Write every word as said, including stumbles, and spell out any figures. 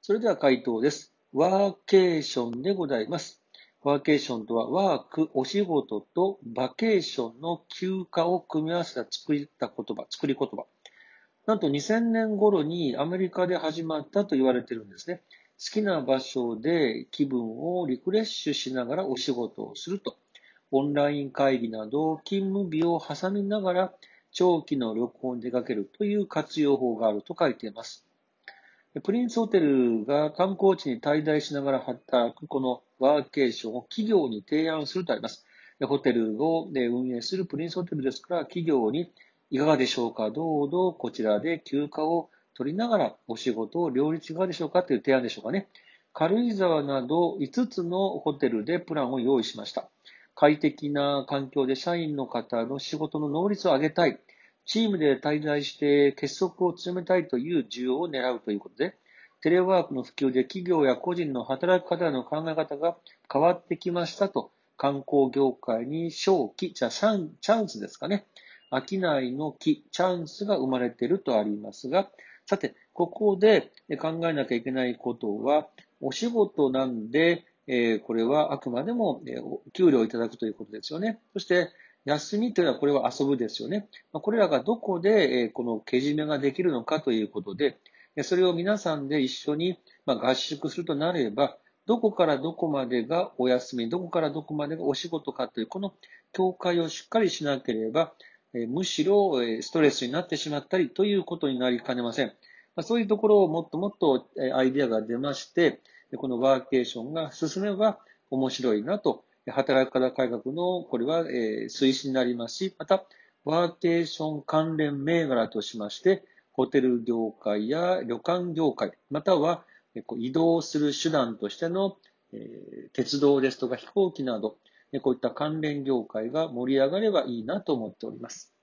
それでは回答です。ワーケーションでございます。ワーケーションとは、ワーク、お仕事とバケーションの休暇を組み合わせた作った言葉、作り言葉。なんとにせんねん頃にアメリカで始まったと言われているんですね。好きな場所で気分をリフレッシュしながらお仕事をすると。オンライン会議など勤務日を挟みながら長期の旅行に出かけるという活用法があると書いています。プリンスホテルが観光地に滞在しながら働くこのワーケーションを企業に提案するとあります。ホテルを運営するプリンスホテルですから、企業にいかがでしょうか、どうぞこちらで休暇を取りながらお仕事を両立いかがでしょうかという提案でしょうかね。軽井沢などいつつのホテルでプランを用意しました。快適な環境で社員の方の仕事の能率を上げたい。チームで滞在して結束を強めたいという需要を狙うということで、テレワークの普及で企業や個人の働き方の考え方が変わってきましたと、観光業界に商機、じゃあチャンスですかね。商いの機、チャンスが生まれているとありますが、さて、ここで考えなきゃいけないことは、お仕事なんで、えー、これはあくまでも給料をいただくということですよね。そして、休みというのはこれは遊ぶですよね。これらがどこでこのけじめができるのかということで、それを皆さんで一緒に合宿するとなれば、どこからどこまでがお休み、どこからどこまでがお仕事かという、この境界をしっかりしなければ、むしろストレスになってしまったりということになりかねません。そういうところをもっともっとアイデアが出まして、このワーケーションが進めば面白いなと、働き方改革のこれは推進になりますし、またワーケーション関連銘柄としまして、ホテル業界や旅館業界、または移動する手段としての鉄道ですとか飛行機など、こういった関連業界が盛り上がればいいなと思っております。